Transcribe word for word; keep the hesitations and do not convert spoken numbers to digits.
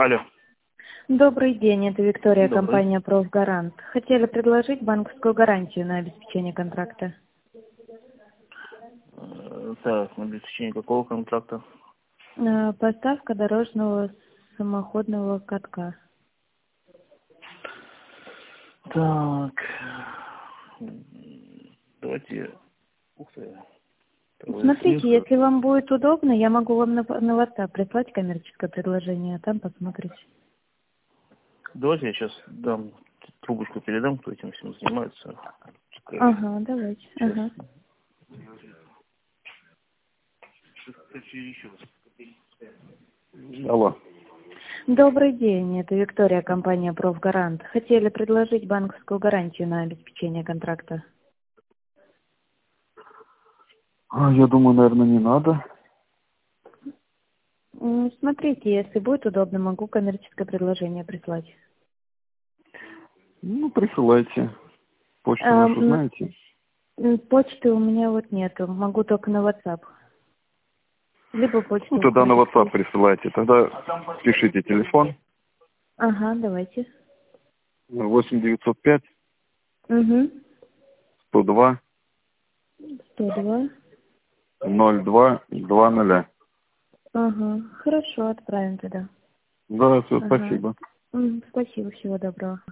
Алло. Добрый день, это Виктория, Добрый. компания «Профгарант». Хотели предложить банковскую гарантию на обеспечение контракта. Э, Так, на обеспечение какого контракта? Э, Поставка дорожного самоходного катка. Так. Давайте. Ух ты. Трое Смотрите, снег. если вам будет удобно, я могу вам на, на WhatsApp прислать коммерческое предложение, а там посмотрите. Давайте я сейчас дам трубочку, передам, кто этим всем занимается. Ага, давайте. Сейчас. Ага. Алло. Добрый день, это Виктория, компания «Профгарант». Хотели предложить банковскую гарантию на обеспечение контракта. А, я думаю, наверное, не надо. М, Смотрите, если будет удобно, могу коммерческое предложение прислать. Ну, присылайте. Почту Эм, нашу знаете? м, Почты у меня вот нету, могу только на WhatsApp. Либо Ну, почту тогда на WhatsApp вышлите. присылайте. Тогда пишите телефон Ага, давайте. восемь девятьсот пять Угу. сто два сто два. ноль два два ноля. Ага, хорошо, отправим тогда. Да, все, Ага. спасибо. М, Спасибо, всего доброго.